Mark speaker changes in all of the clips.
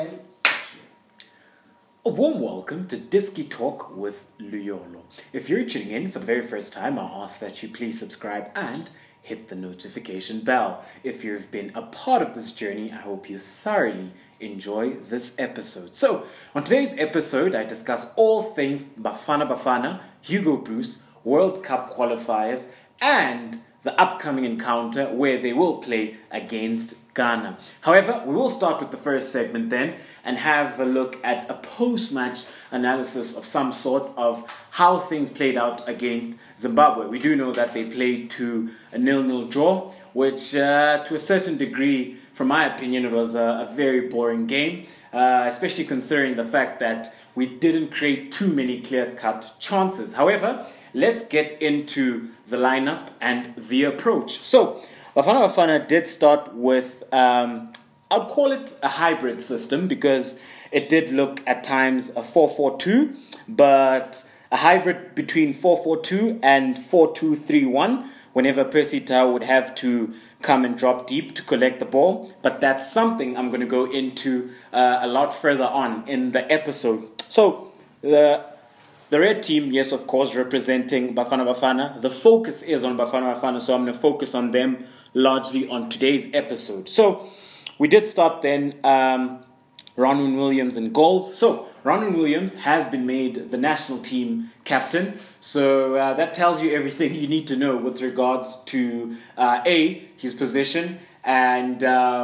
Speaker 1: A warm welcome to Disky Talk with Luyolo. If you're tuning in for the very first time, I'll ask that you please subscribe and hit the notification bell. If you've been a part of this journey, I hope you thoroughly enjoy this episode. So, on today's episode, I discuss all things Bafana Bafana, Hugo Broos, World Cup qualifiers, and the upcoming encounter where they will play against Ghana. However, we will start with the first segment then and have a look at a post-match analysis of some sort of how things played out against Zimbabwe. We do know that they played to a 0-0 draw, which to a certain degree, from my opinion, it was a very boring game, especially considering the fact that we didn't create too many clear-cut chances. However, let's get into the lineup and the approach. So, Bafana Bafana did start with, I'd call it a hybrid system because it did look at times a 4-4-2, but a hybrid between 4-4-2 and 4-2-3-1 whenever Percy Tau would have to come and drop deep to collect the ball. But that's something I'm going to go into a lot further on in the episode. So, the red team, yes, of course, representing Bafana Bafana. The focus is on Bafana Bafana, so I'm going to focus on them largely on today's episode. So, we did start then Ronwen Williams in goals. So, Ronwen Williams has been made the national team captain. So, that tells you everything you need to know with regards to his position and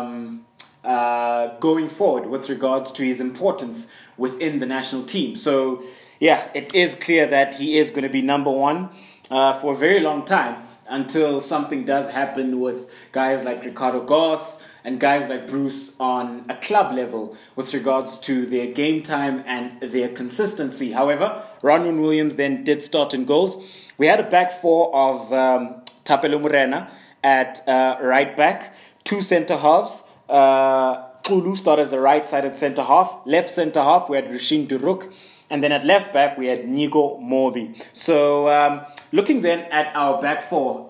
Speaker 1: going forward with regards to his importance within the national team. So, yeah, it is clear that he is going to be number one for a very long time until something does happen with guys like Ricardo Goss and guys like Broos on a club level with regards to their game time and their consistency. However, Ronwen Williams then did start in goals. We had a back four of Thapelo Morena at right back, two centre halves. Xulu started as the right-sided centre half. Left centre half, we had Rushin Duruk. And then at left back, we had Nigo Mobi. So, looking then at our back four,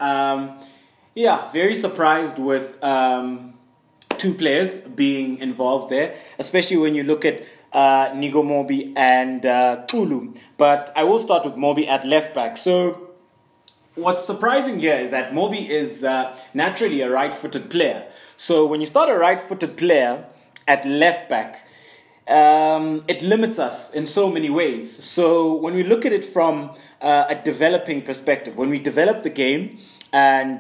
Speaker 1: very surprised with two players being involved there, especially when you look at Nigo Mobi and Xulu. But I will start with Mobi at left back. So, what's surprising here is that Mobi is naturally a right-footed player. So, when you start a right-footed player at left back, it limits us in so many ways. So when we look at it from a developing perspective, when we develop the game, and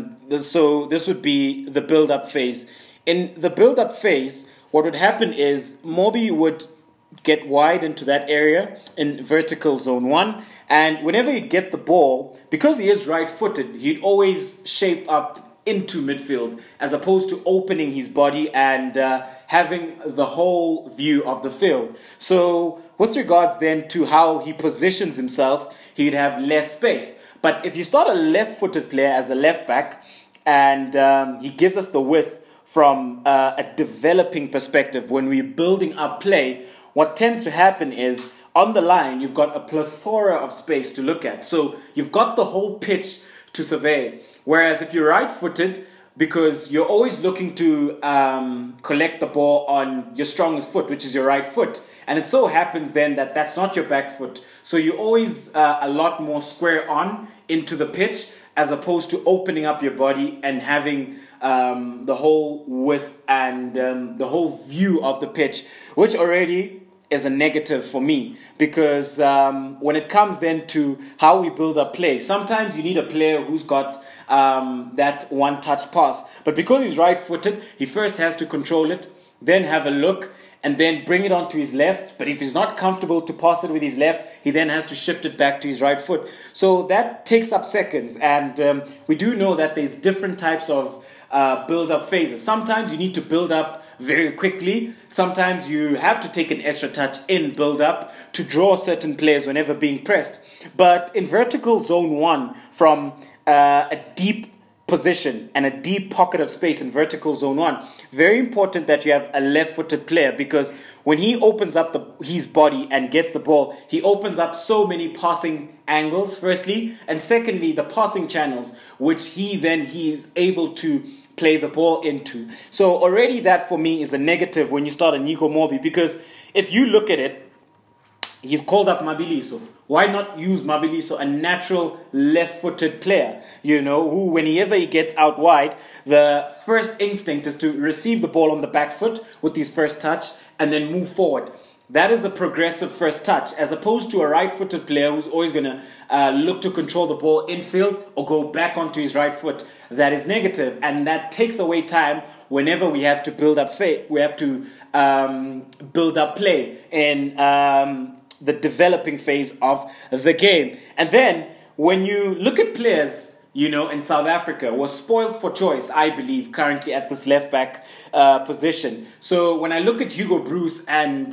Speaker 1: so this would be the build-up phase. In the build-up phase, what would happen is Mobi would get wide into that area in vertical zone 1, and whenever he'd get the ball, because he is right-footed, he'd always shape up into midfield as opposed to opening his body and having the whole view of the field. So with regards then to how he positions himself, he'd have less space. But if you start a left-footed player as a left back and he gives us the width from a developing perspective, when we're building up play, what tends to happen is on the line you've got a plethora of space to look at. So you've got the whole pitch to survey. Whereas if you're right-footed, because you're always looking to collect the ball on your strongest foot, which is your right foot, and it so happens then that that's not your back foot. So you're always a lot more square on into the pitch as opposed to opening up your body and having the whole width and the whole view of the pitch, which already is a negative for me, because when it comes then to how we build up play, sometimes you need a player who's got that one-touch pass. But because he's right-footed, he first has to control it, then have a look, and then bring it onto his left. But if he's not comfortable to pass it with his left, he then has to shift it back to his right foot. So that takes up seconds, and we do know that there's different types of build-up phases. Sometimes you need to build up very quickly. Sometimes you have to take an extra touch in build-up to draw certain players whenever being pressed. But in vertical zone 1, from a deep position and a deep pocket of space in vertical zone 1, very important that you have a left-footed player, because when he opens up his body and gets the ball, he opens up so many passing angles, firstly, and secondly, the passing channels, which he is able to play the ball into. So already that for me is a negative when you start a Nico Mobi, because if you look at it, he's called up Mabiliso. Why not use Mabiliso, a natural left-footed player, who whenever he gets out wide, the first instinct is to receive the ball on the back foot with his first touch and then move forward. That is a progressive first touch, as opposed to a right-footed player who's always going to look to control the ball infield or go back onto his right foot. That is negative, and that takes away time whenever we have to build up we have to build up play in the developing phase of the game. And then when you look at players, in South Africa, was spoiled for choice, I believe, currently at this left-back position. So when I look at Hugo Bruce and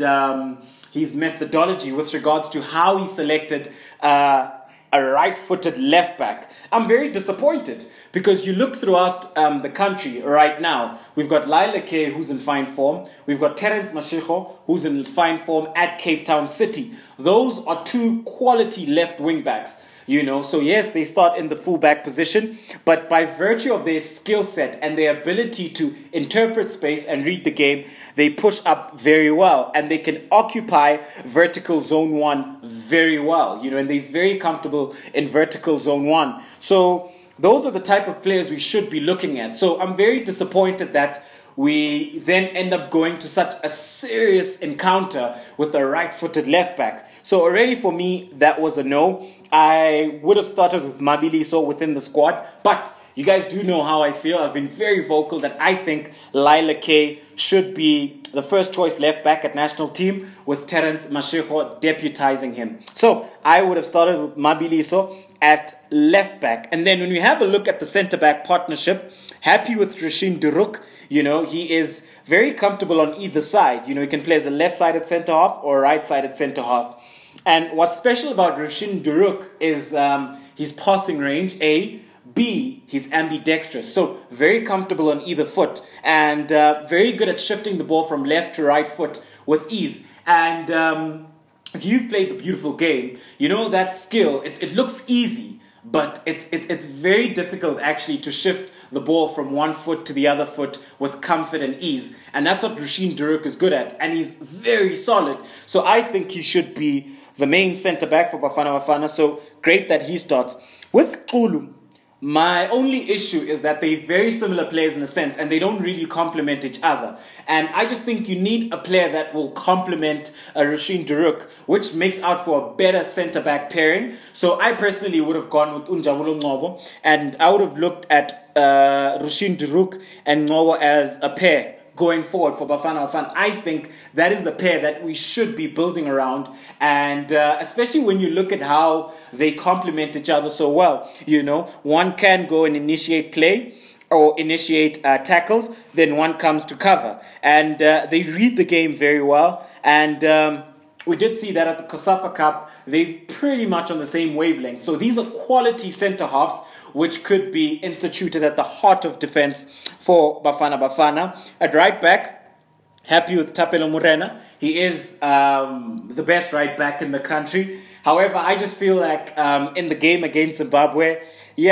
Speaker 1: his methodology with regards to how he selected a right-footed left-back, I'm very disappointed, because you look throughout the country right now, we've got Laila K, who's in fine form, we've got Terence Mashego, who's in fine form at Cape Town City. Those are two quality left wing-backs. So yes, they start in the fullback position, but by virtue of their skill set and their ability to interpret space and read the game, they push up very well, and they can occupy vertical zone 1 very well, and they're very comfortable in vertical zone 1. So those are the type of players we should be looking at. So I'm very disappointed that we then end up going to such a serious encounter with a right-footed left-back. So already for me, that was a no. I would have started with Mabiliso within the squad, but you guys do know how I feel. I've been very vocal that I think Laila K should be the first choice left back at national team, with Terence Mashego deputizing him. So I would have started with Mabiliso at left back. And then when we have a look at the centre back partnership, happy with Rushin Duruk. He is very comfortable on either side. He can play as a left-sided centre half or a right-sided centre half. And what's special about Rushin Duruk is his passing range, A. B, he's ambidextrous, so very comfortable on either foot, and very good at shifting the ball from left to right foot with ease. And if you've played the beautiful game, that skill, it looks easy, but it's very difficult actually to shift the ball from one foot to the other foot with comfort and ease. And that's what Rushin Duruk is good at, and he's very solid. So I think he should be the main centre-back for Bafana Bafana, so great that he starts. With Xulu, my only issue is that they're very similar players in a sense, and they don't really complement each other. And I just think you need a player that will complement Rushin Duruk, which makes out for a better centre-back pairing. So I personally would have gone with Unjabulo Ngobo, and I would have looked at Rushin Duruk and Ngobo as a pair going forward for Bafana Bafana. I think that is the pair that we should be building around, and especially when you look at how they complement each other so well. One can go and initiate play or initiate tackles, then one comes to cover, and they read the game very well. And we did see that at the COSAFA Cup, they're pretty much on the same wavelength. So these are quality centre halves which could be instituted at the heart of defense for Bafana Bafana. At right back, happy with Thapelo Morena. He is the best right back in the country. However, I just feel like in the game against Zimbabwe,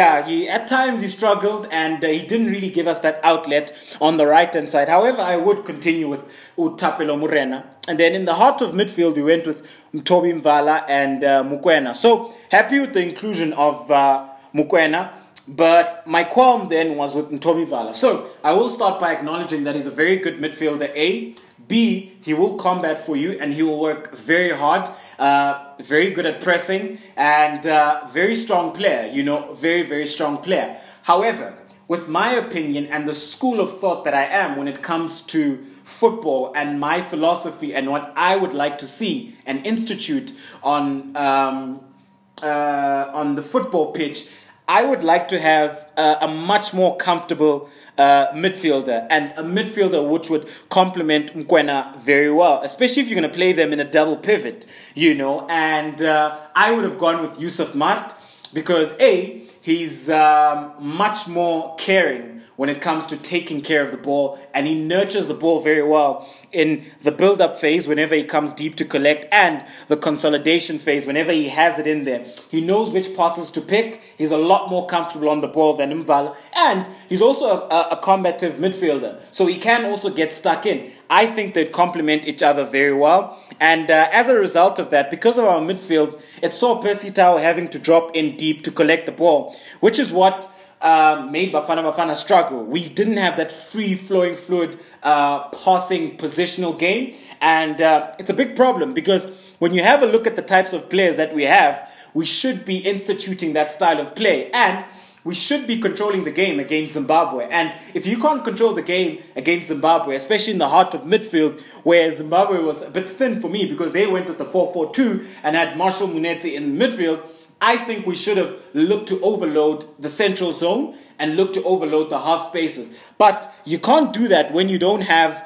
Speaker 1: at times he struggled, and he didn't really give us that outlet on the right-hand side. However, I would continue with Thapelo Morena. And then in the heart of midfield, we went with Mtobi Mvala and Mokoena. So happy with the inclusion of Mokoena, but my qualm then was with Mtobi Mvala. So I will start by acknowledging that he's a very good midfielder, A. B, he will combat for you, and he will work very hard, very good at pressing, and very strong player, very, very strong player. However, with my opinion and the school of thought that I am when it comes to football and my philosophy and what I would like to see and institute on the football pitch, I would like to have a much more comfortable midfielder, and a midfielder which would complement Mokoena very well, especially if you're going to play them in a double pivot, and I would have gone with Yusuf Mart, because A, he's much more caring when it comes to taking care of the ball, and he nurtures the ball very well in the build-up phase whenever he comes deep to collect, and the consolidation phase whenever he has it in there. He knows which passes to pick. He's a lot more comfortable on the ball than Mvala, and he's also a combative midfielder, so he can also get stuck in. I think they complement each other very well, and as a result of that, because of our midfield, it saw Percy Tau having to drop in deep to collect the ball, which is what made Bafana Bafana struggle. We didn't have that free-flowing, fluid passing positional game, and it's a big problem because when you have a look at the types of players that we have, we should be instituting that style of play, and we should be controlling the game against Zimbabwe. And if you can't control the game against Zimbabwe, especially in the heart of midfield, where Zimbabwe was a bit thin for me because they went with the 4-4-2 and had Marshall Munetsi in midfield, I think we should have looked to overload the central zone and looked to overload the half spaces. But you can't do that when you don't have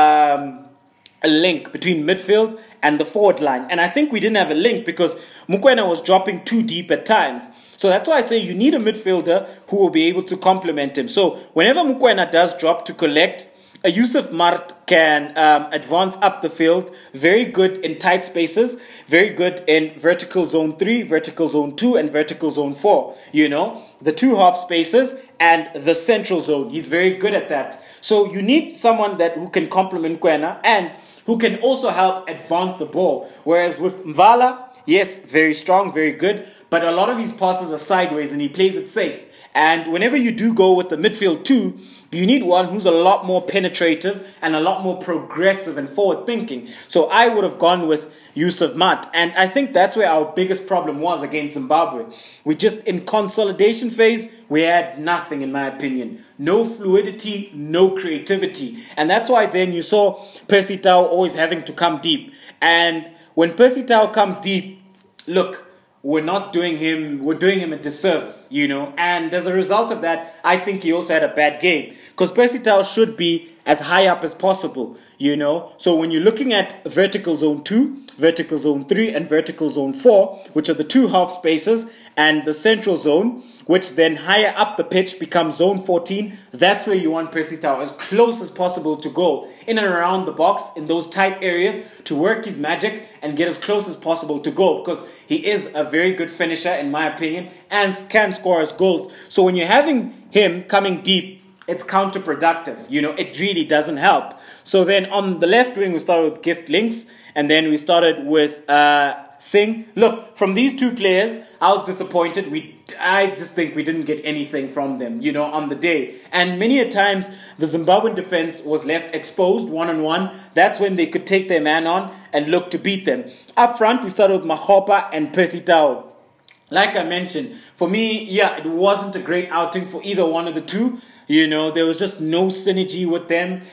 Speaker 1: a link between midfield and the forward line. And I think we didn't have a link because Mokoena was dropping too deep at times. So that's why I say you need a midfielder who will be able to complement him. So whenever Mokoena does drop to collect, Yusuf Mart can advance up the field, very good in tight spaces, very good in vertical zone 3, vertical zone 2, and vertical zone 4. You know, the two half spaces and the central zone. He's very good at that. So you need someone who can complement Mokoena and who can also help advance the ball. Whereas with Mvala, yes, very strong, very good, but a lot of his passes are sideways and he plays it safe. And whenever you do go with the midfield too, you need one who's a lot more penetrative and a lot more progressive and forward thinking. So I would have gone with Yusuf Mat. And I think that's where our biggest problem was against Zimbabwe. We just, in consolidation phase, we had nothing, in my opinion. No fluidity, no creativity. And that's why then you saw Percy Tau always having to come deep. And when Percy Tau comes deep, look, we're doing him a disservice, you know. And as a result of that, I think he also had a bad game. Because Percy Tau should be as high up as possible, you know. So when you're looking at vertical zone 2, vertical zone 3, and vertical zone 4, which are the two half spaces, and the central zone, which then higher up the pitch becomes zone 14, that's where you want Percy Tau as close as possible to goal, in and around the box, in those tight areas, to work his magic and get as close as possible to goal, because he is a very good finisher, in my opinion, and can score his goals. So when you're having him coming deep, it's counterproductive. You know, it really doesn't help. So then on the left wing, we started with Gift Links, and then we started with Singh. Look, from these two players, I was disappointed. I just think we didn't get anything from them, you know, on the day. And many a times, the Zimbabwean defense was left exposed one-on-one. That's when they could take their man on and look to beat them. Up front, we started with Makgopa and Percy Tau. Like I mentioned, for me, yeah, it wasn't a great outing for either one of the two. You know, there was just no synergy with them.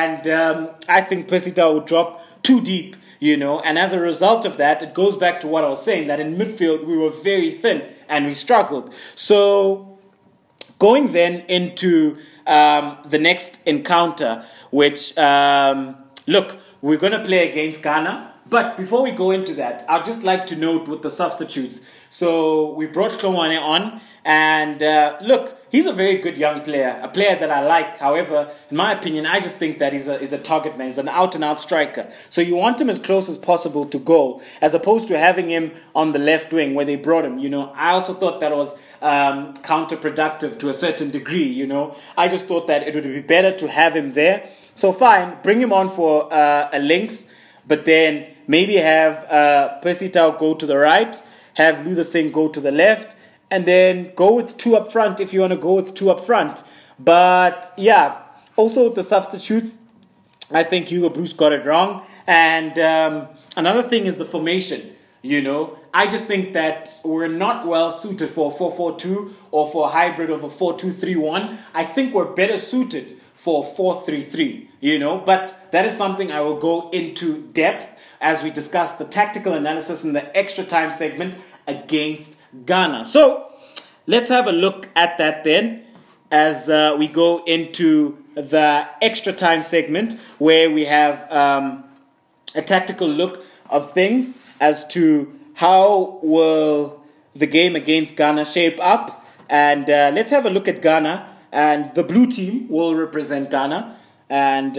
Speaker 1: And I think Percy Tau would drop too deep, you know. And as a result of that, it goes back to what I was saying, that in midfield, we were very thin and we struggled. So going then into the next encounter, which, look, we're going to play against Ghana. But before we go into that, I'd just like to note with the substitutes. So we brought Hlongwane on, and look, he's a very good young player, a player that I like. However, in my opinion, I just think that he's a target man. He's an out-and-out striker. So you want him as close as possible to goal, as opposed to having him on the left wing where they brought him. You know, I also thought that was counterproductive to a certain degree. You know, I just thought that it would be better to have him there. So fine, bring him on for a links, but then maybe have Percy Tau go to the right, have Luther Singh go to the left, and then go with two up front if you want to go with two up front. But yeah, also with the substitutes, I think Hugo Bruce got it wrong. And another thing is the formation. You know, I just think that we're not well suited for a 4-4-2 or for a hybrid of a 4-2-3-1. I think we're better suited for a 4-3-3, you know. But that is something I will go into depth as we discuss the tactical analysis in the extra time segment against Ghana. So let's have a look at that then as we go into the extra time segment, where we have a tactical look of things as to how will the game against Ghana shape up. And let's have a look at Ghana And the blue team will represent Ghana. And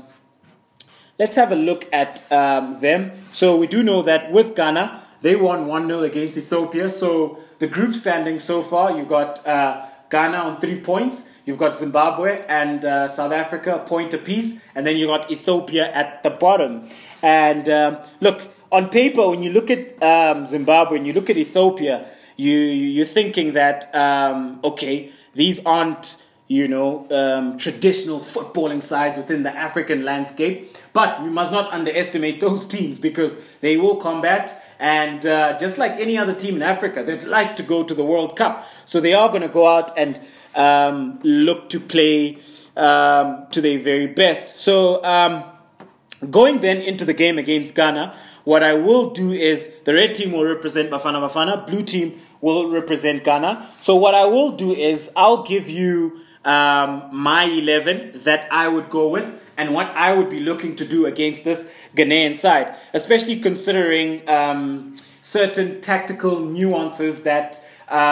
Speaker 1: let's have a look at them. So we do know that with Ghana, they won 1-0 against Ethiopia. So the group standing so far, you've got Ghana on 3 points. You've got Zimbabwe and South Africa, a point apiece. And then you've got Ethiopia at the bottom. And look, on paper, when you look at Zimbabwe and you look at Ethiopia, you're thinking that, okay, these aren't, traditional footballing sides within the African landscape. But we must not underestimate those teams because they will combat. And just like any other team in Africa, they'd like to go to the World Cup. So they are going to go out and look to play to their very best. So going then into the game against Ghana, what I will do is the red team will represent Bafana Bafana, blue team will represent Ghana. So what I will do is I'll give you my 11 that I would go with and what I would be looking to do against this Ghanaian side, especially considering certain tactical nuances that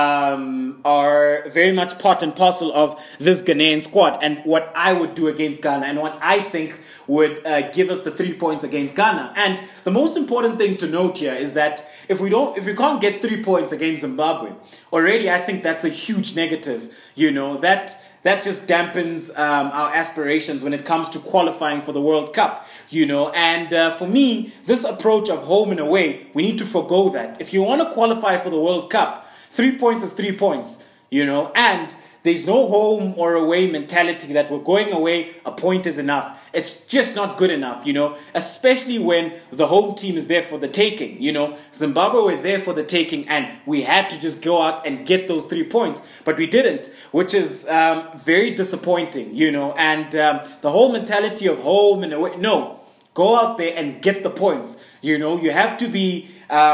Speaker 1: are very much part and parcel of this Ghanaian squad and what I would do against Ghana and what I think would give us the 3 points against Ghana. And the most important thing to note here is that if we can't get 3 points against Zimbabwe, already I think that's a huge negative. That just dampens our aspirations when it comes to qualifying for the World Cup, And for me, this approach of home and away, we need to forgo that. If you want to qualify for the World Cup, 3 points is 3 points, And there's no home or away mentality that we're going away, a point is enough. It's just not good enough, Especially when the home team is there for the taking, Zimbabwe were there for the taking and we had to just go out and get those 3 points. But we didn't, which is very disappointing, And the whole mentality of home and away, no, go out there and get the points. You have to be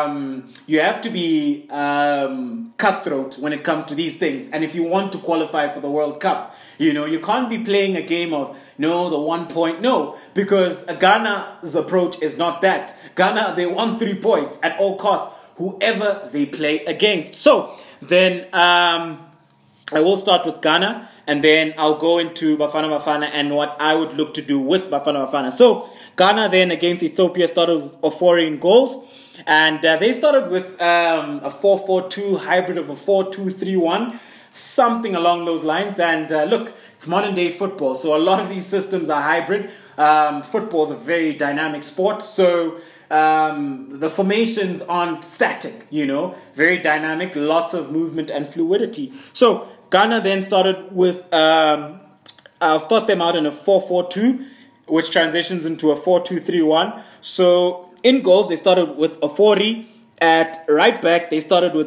Speaker 1: cutthroat when it comes to these things. And if you want to qualify for the World Cup, you can't be playing a game of the 1 point. No, because Ghana's approach is not that. Ghana, they want 3 points at all costs, whoever they play against. So then I will start with Ghana, and then I'll go into Bafana Bafana and what I would look to do with Bafana Bafana. So Ghana then against Ethiopia started with Ofori goals, and they started with a 4-4-2 hybrid of a 4-2-3-1, something along those lines. And look, it's modern day football, so a lot of these systems are hybrid. Football is a very dynamic sport, so the formations aren't static, very dynamic, lots of movement and fluidity. So Ghana then started with, I'll thought them out in a 4-4-2, which transitions into a 4-2-3-1. So in goals, they started with Ofori. At right back, they started with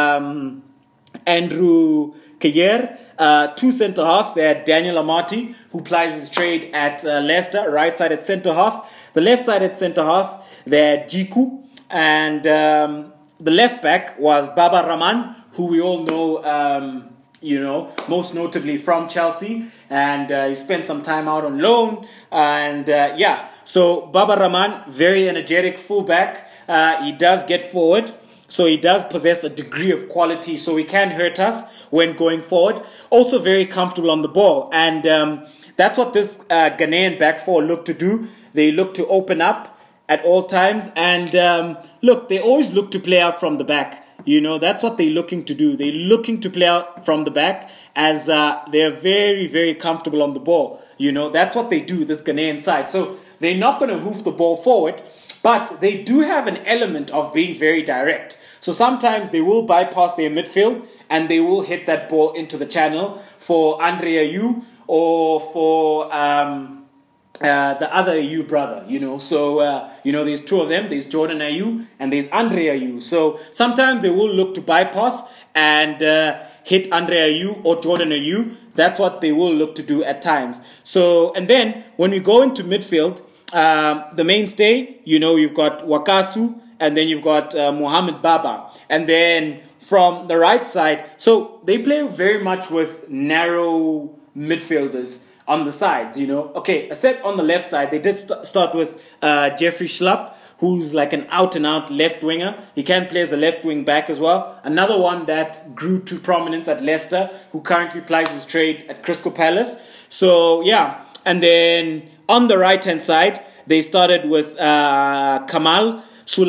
Speaker 1: Andrew Kayer. 2 centre halves. They had Daniel Amati, who plies his trade at Leicester, right side at centre half. The left side at centre half, they had Jiku. And the left back was Baba Rahman, who we all know, most notably from Chelsea. And he spent some time out on loan. And so Baba Rahman, very energetic fullback. He does get forward. So he does possess a degree of quality, so he can hurt us when going forward. Also very comfortable on the ball. And that's what this Ghanaian back four look to do. They look to open up at all times. And look, they always look to play out from the back. That's what they're looking to do. They're looking to play out from the back as they're very, very comfortable on the ball. That's what they do, this Ghanaian side. So they're not going to hoof the ball forward. But they do have an element of being very direct. So sometimes they will bypass their midfield and they will hit that ball into the channel for Andre Ayew or for the other Ayew brother, So, there's 2 of them. There's Jordan Ayew and there's Andre Ayew. So sometimes they will look to bypass and hit Andre Ayew or Jordan Ayew. That's what they will look to do at times. So, and then when we go into midfield, the mainstay, you've got Wakasu, and then you've got Mohamed Baba. And then from the right side, so they play very much with narrow midfielders on the sides, Okay, except on the left side, they did start with Jeffrey Schlapp, who's like an out-and-out left winger. He can play as a left wing back as well. Another one that grew to prominence at Leicester, who currently plies his trade at Crystal Palace. So, yeah. And then on the right-hand side, they started with Kamal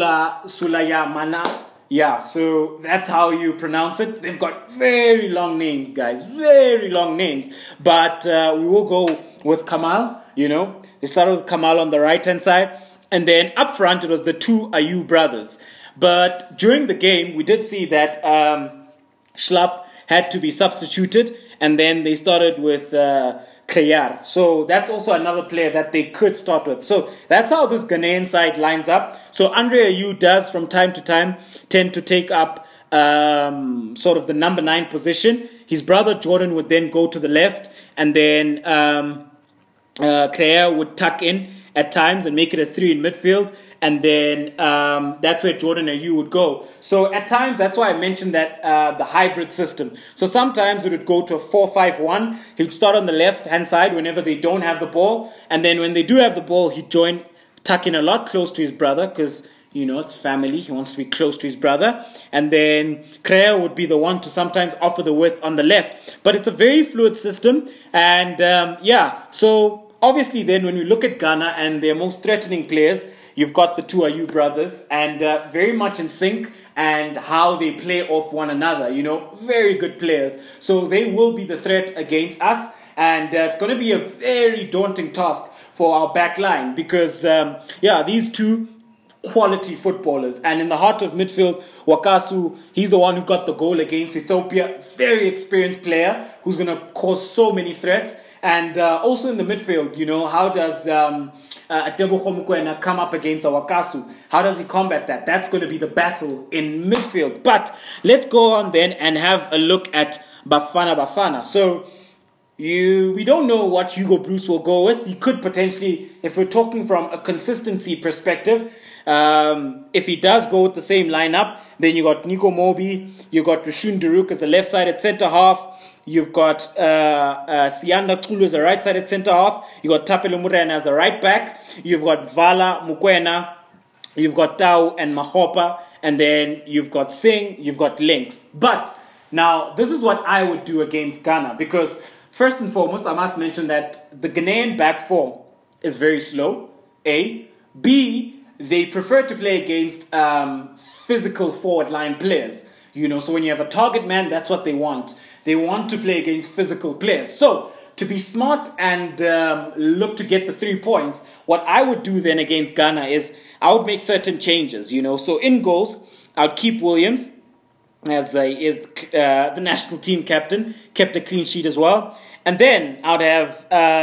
Speaker 1: Sulayamana. Yeah, so that's how you pronounce it. They've got very long names, guys. Very long names. But we will go with Kamal, They started with Kamal on the right-hand side. And then up front, it was the two Ayew brothers. But during the game, we did see that Schlapp had to be substituted. And then they started with Kreyar. So that's also another player that they could start with. So that's how this Ghanaian side lines up. So Andre Ayew does from time to time tend to take up sort of the number 9 position. His brother Jordan would then go to the left, and then Kreyar would tuck in at times and make it a 3 in midfield. And then that's where Jordan Ayew would go. So at times, that's why I mentioned that the hybrid system. So sometimes it would go to a 4-5-1. He would start on the left-hand side whenever they don't have the ball. And then when they do have the ball, he'd tuck in a lot close to his brother because, it's family. He wants to be close to his brother. And then Kreyar would be the one to sometimes offer the width on the left. But it's a very fluid system. And, so obviously then when we look at Ghana and their most threatening players, you've got the two Ayew brothers, and very much in sync, and how they play off one another, very good players. So they will be the threat against us, and it's going to be a very daunting task for our back line because, these two quality footballers. And in the heart of midfield, Wakasu, he's the one who got the goal against Ethiopia. Very experienced player who's going to cause so many threats. And also in the midfield, how does Tebogo Mokoena come up against Wakasu? How does he combat that? That's going to be the battle in midfield. But let's go on then and have a look at Bafana. So we don't know what Hugo Bruce will go with. He could potentially, if we're talking from a consistency perspective, if he does go with the same lineup, then you got Nico Mobi, you got Rushun Duruk as the left-sided centre-half, you've got Sianda Kulu as the right-sided centre-half, you got Tapelo Murena as the right-back, you've got Vala Mokoena, you've got Tau and Mahopa, and then you've got Singh, you've got Links. But now, this is what I would do against Ghana, because first and foremost, I must mention that the Ghanaian back four is very slow, A. B, they prefer to play against physical forward line players. So when you have a target man, that's what they want. They want to play against physical players. So to be smart and look to get the 3 points, what I would do then against Ghana is I would make certain changes. So in goals, I'd keep Williams as is the national team captain, kept a clean sheet as well. And then I would have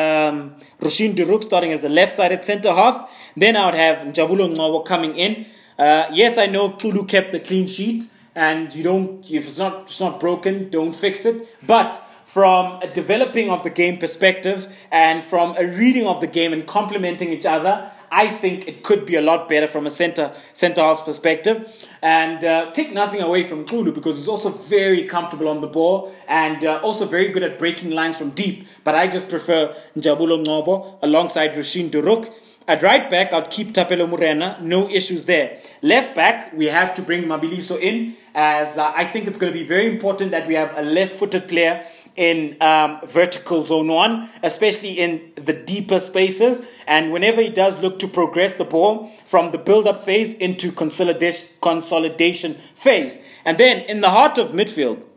Speaker 1: Rushine Duruk starting as the left-sided centre-half. Then I would have Njabulo Ngcobo coming in. Yes, I know Kulu kept the clean sheet. And if it's not broken, don't fix it. But from a developing of the game perspective and from a reading of the game and complementing each other, I think it could be a lot better from a centre-half perspective. And take nothing away from Kulu because he's also very comfortable on the ball and also very good at breaking lines from deep. But I just prefer Njabulo Ngcobo alongside Rushine Duruk. At right back, I'd keep Tapelo Murena. No issues there. Left back, we have to bring Mabiliso in as I think it's going to be very important that we have a left-footed player in vertical zone 1, especially in the deeper spaces. And whenever he does look to progress the ball from the build-up phase into consolidation phase. And then in the heart of midfield,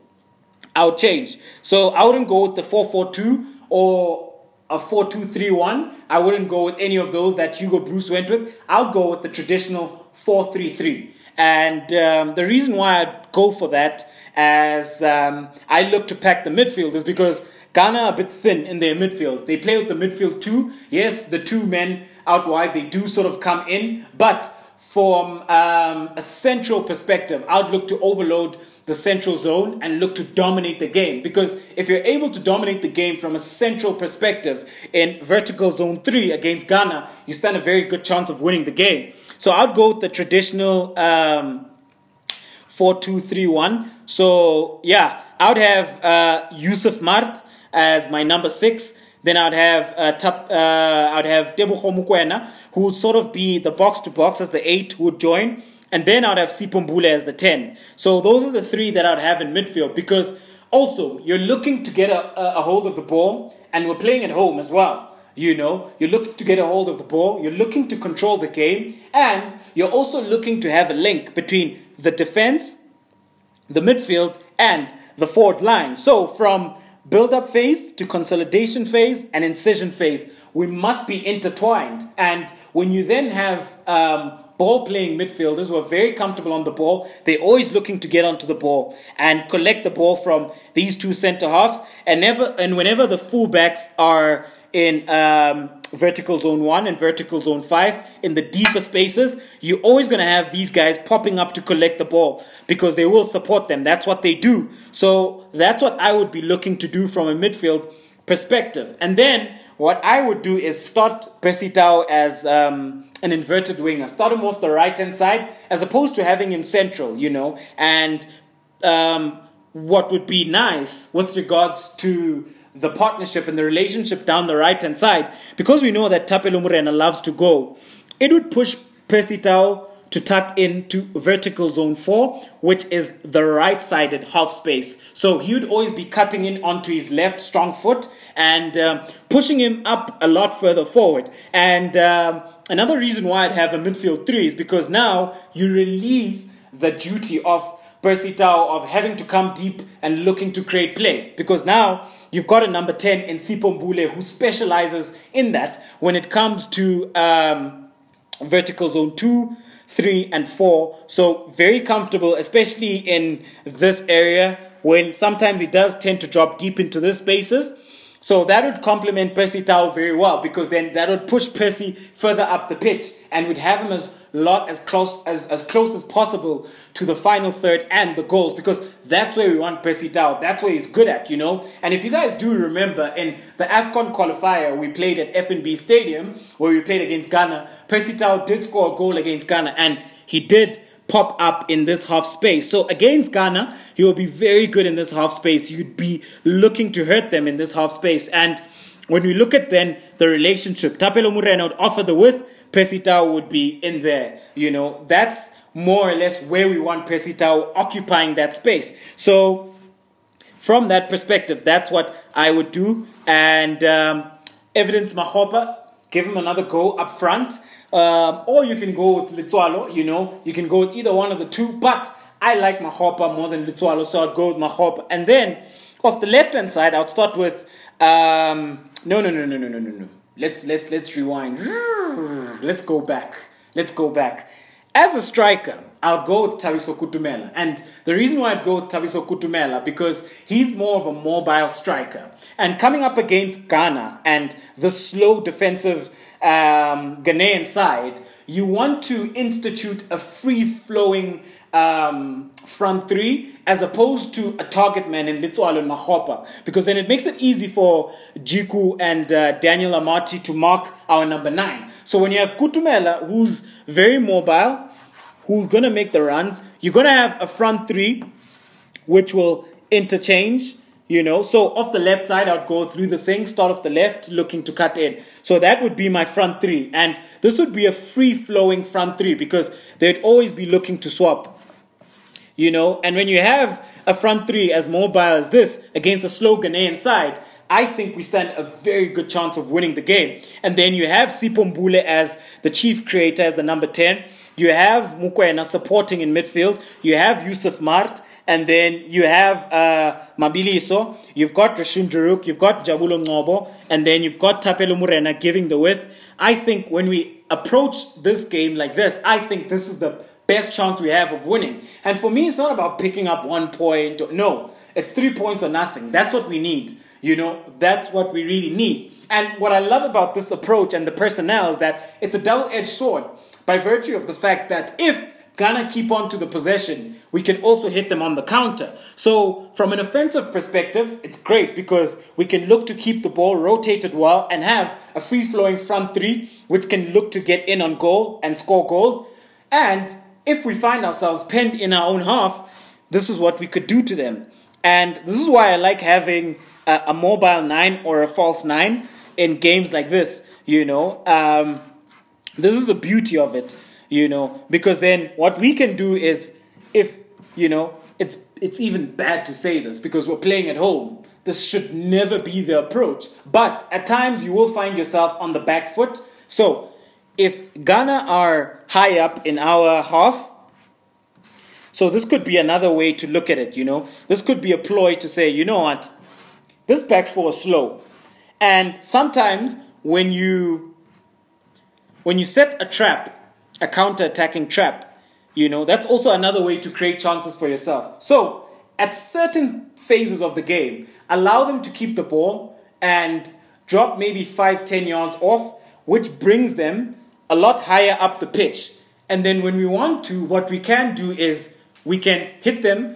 Speaker 1: I would change. So I wouldn't go with the 4-4-2 or a 4-2-3-1. I wouldn't go with any of those that Hugo Bruce went with. I'll go with the traditional 4-3-3. And the reason why I'd go for that as I look to pack the midfield is because Ghana are a bit thin in their midfield. They play with the midfield 2. Yes, the 2 men out wide, they do sort of come in. But from a central perspective, I'd look to overload the central zone and look to dominate the game. Because if you're able to dominate the game from a central perspective in vertical zone 3 against Ghana, you stand a very good chance of winning the game. So I'd go with the traditional 4-2-3-1. So yeah, I would have Yusuf Mart as my number 6. Then I'd have I'd have Tebogo Mokoena, who would sort of be the box to box as the 8 who would join, and then I'd have Sipho Mbule as the 10. So those are the 3 that I'd have in midfield, because also you're looking to get a hold of the ball, and we're playing at home as well. You know, you're looking to get a hold of the ball, you're looking to control the game, and you're also looking to have a link between the defense, the midfield, and the forward line. So from build-up phase to consolidation phase and incision phase, we must be intertwined. And when you then have ball-playing midfielders who are very comfortable on the ball, they're always looking to get onto the ball and collect the ball from these 2 centre-halves. And whenever the full-backs are in vertical zone 1 and vertical zone 5, in the deeper spaces, you're always going to have these guys popping up to collect the ball, because they will support them. That's what they do. So that's what I would be looking to do from a midfield perspective. And then what I would do is start Percy Tau as an inverted winger. Start him off the right-hand side as opposed to having him central, you know. And what would be nice with regards to the partnership and the relationship down the right-hand side, because we know that Thapelo Morena loves to go, it would push Percy Tau to tuck into vertical zone 4, which is the right-sided half space. So he would always be cutting in onto his left strong foot and pushing him up a lot further forward. And another reason why I'd have a midfield 3 is because now you relieve the duty of Percy Tau of having to come deep and looking to create play, because now you've got a number 10 in Sipho Mbule who specializes in that when it comes to vertical zone 2, 3 and 4. So very comfortable, especially in this area when sometimes he does tend to drop deep into the spaces. So that would complement Percy Tau very well, because then that would push Percy further up the pitch and would have him as close as possible to the final third and the goals, because that's where we want Percy Tau. That's where he's good at, you know. And if you guys do remember, in the AFCON qualifier we played at FNB Stadium, where we played against Ghana, Percy Tau did score a goal against Ghana, and he did pop up in this half space. So against Ghana, he will be very good in this half space. You'd be looking to hurt them in this half space. And when we look at then the relationship, Thapelo Morena would offer the width, Percy Tau would be in there. You know, that's more or less where we want Percy Tau occupying that space. So from that perspective, that's what I would do. And Evidence Makgopa, give him another go up front. Or you can go with Letsoalo, you know. You can go with either one of the 2. But I like Makgopa more than Letsoalo, so I'd go with Makgopa. And then off the left-hand side, I'll start with... No. Let's rewind. Let's go back. As a striker, I'll go with Thabiso Kutumela. And the reason why I'd go with Thabiso Kutumela, because he's more of a mobile striker. And coming up against Ghana and the slow defensive Ghanaian side, you want to institute a free-flowing front 3 as opposed to a target man in Letsoalo and Makgopa, because then it makes it easy for Jiku and Daniel Amati to mark our number 9. So when you have Kutumela, who's very mobile, who's going to make the runs, you're going to have a front 3 which will interchange. You know, so off the left side, I'd go through the Singh, start off the left, looking to cut in. So that would be my front 3. And this would be a free-flowing front 3, because they'd always be looking to swap. You know, and when you have a front 3 as mobile as this against a slow Ghanaian side, I think we stand a very good chance of winning the game. And then you have Sipho Mbule as the chief creator, as the number 10. You have Mokoena supporting in midfield. You have Yusuf Mart. And then you have Mabiliso, you've got Rashun Jaruk, you've got Jabulo Ngobo, and then you've got Thapelo Morena giving the width. I think when we approach this game like this, I think this is the best chance we have of winning. And for me, it's not about picking up 1 point. No, it's 3 points or nothing. That's what we need. You know, that's what we really need. And what I love about this approach and the personnel is that it's a double-edged sword, by virtue of the fact that if Ghana keep on to the possession, we can also hit them on the counter. So from an offensive perspective, it's great, because we can look to keep the ball rotated well and have a free-flowing front 3 which can look to get in on goal and score goals. And if we find ourselves penned in our own half, this is what we could do to them. And this is why I like having a mobile 9 or a false 9 in games like this, This is the beauty of it, because then what we can do is, if, it's even bad to say this because we're playing at home. This should never be the approach. But at times you will find yourself on the back foot. So if Ghana are high up in our half, so this could be another way to look at it, This could be a ploy to say, you know what, this back four is slow. And sometimes when you set a trap, a counter-attacking trap, that's also another way to create chances for yourself. So at certain phases of the game, allow them to keep the ball and drop maybe 5-10 yards off, which brings them a lot higher up the pitch. And then when we want to, what we can do is we can hit them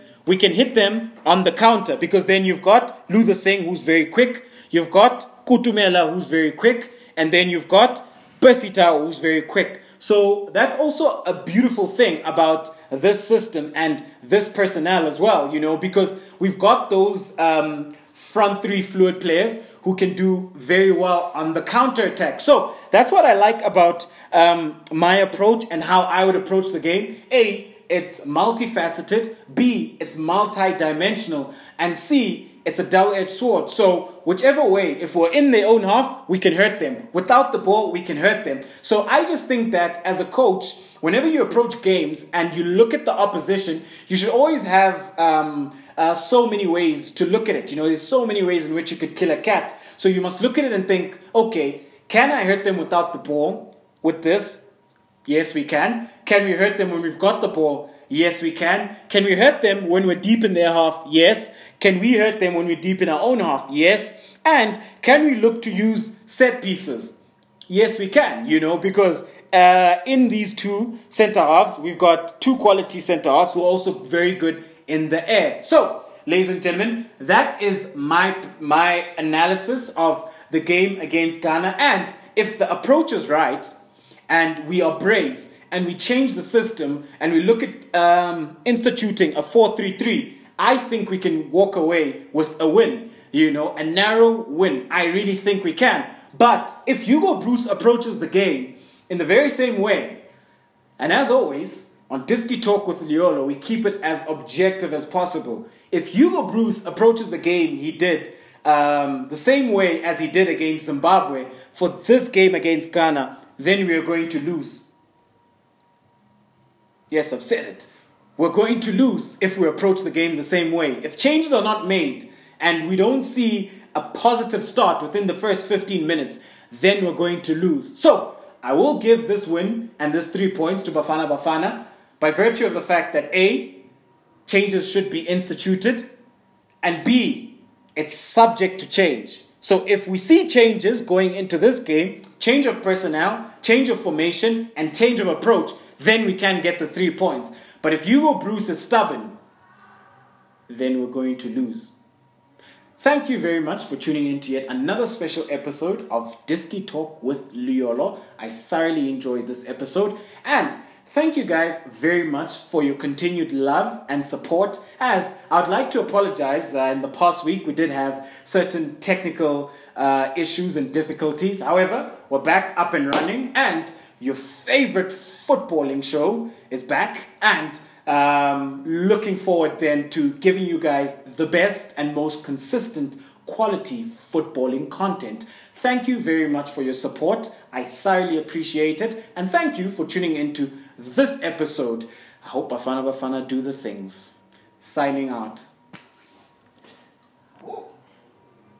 Speaker 1: on the counter, because then you've got Luther Singh, who's very quick, you've got Kutumela, who's very quick, and then you've got Persita, who's very quick. So that's also a beautiful thing about this system and this personnel as well, because we've got those front three fluid players who can do very well on the counter attack. So that's what I like about my approach and how I would approach the game. A, it's multifaceted. B, it's multi-dimensional. And C, it's a double-edged sword. So whichever way, if we're in their own half, we can hurt them. Without the ball, we can hurt them. So I just think that as a coach, whenever you approach games and you look at the opposition, you should always have so many ways to look at it. There's so many ways in which you could kill a cat. So you must look at it and think, okay, can I hurt them without the ball with this? Yes, we can. Can we hurt them when we've got the ball? Yes, we can. Can we hurt them when we're deep in their half? Yes. Can we hurt them when we're deep in our own half? Yes. And can we look to use set pieces? Yes, we can, because in these two centre halves, we've got two quality centre halves who are also very good in the air. So, ladies and gentlemen, that is my analysis of the game against Ghana. And if the approach is right and we are brave and we change the system and we look at instituting a 4-3-3, I think we can walk away with a win, a narrow win. I really think we can. But if Hugo Bruce approaches the game in the very same way, and as always, on Diski Talk with Liolo, we keep it as objective as possible. If Hugo Bruce approaches the game he did the same way as he did against Zimbabwe for this game against Ghana, then we are going to lose. Yes, I've said it. We're going to lose if we approach the game the same way. If changes are not made and we don't see a positive start within the first 15 minutes, then we're going to lose. So, I will give this win and this 3 points to Bafana Bafana by virtue of the fact that A, changes should be instituted, and B, it's subject to change. So if we see changes going into this game, change of personnel, change of formation, and change of approach, then we can get the 3 points. But if Hugo Bruce is stubborn, then we're going to lose. Thank you very much for tuning in to yet another special episode of Diski Talk with Liolo. I thoroughly enjoyed this episode, and thank you guys very much for your continued love and support. As I would like to apologize, in the past week we did have certain technical issues and difficulties. However, we're back up and running, and your favorite footballing show is back, and looking forward then to giving you guys the best and most consistent quality footballing content. Thank you very much for your support. I thoroughly appreciate it, and thank you for tuning into this episode. I hope Bafana Bafana do the things. Signing out.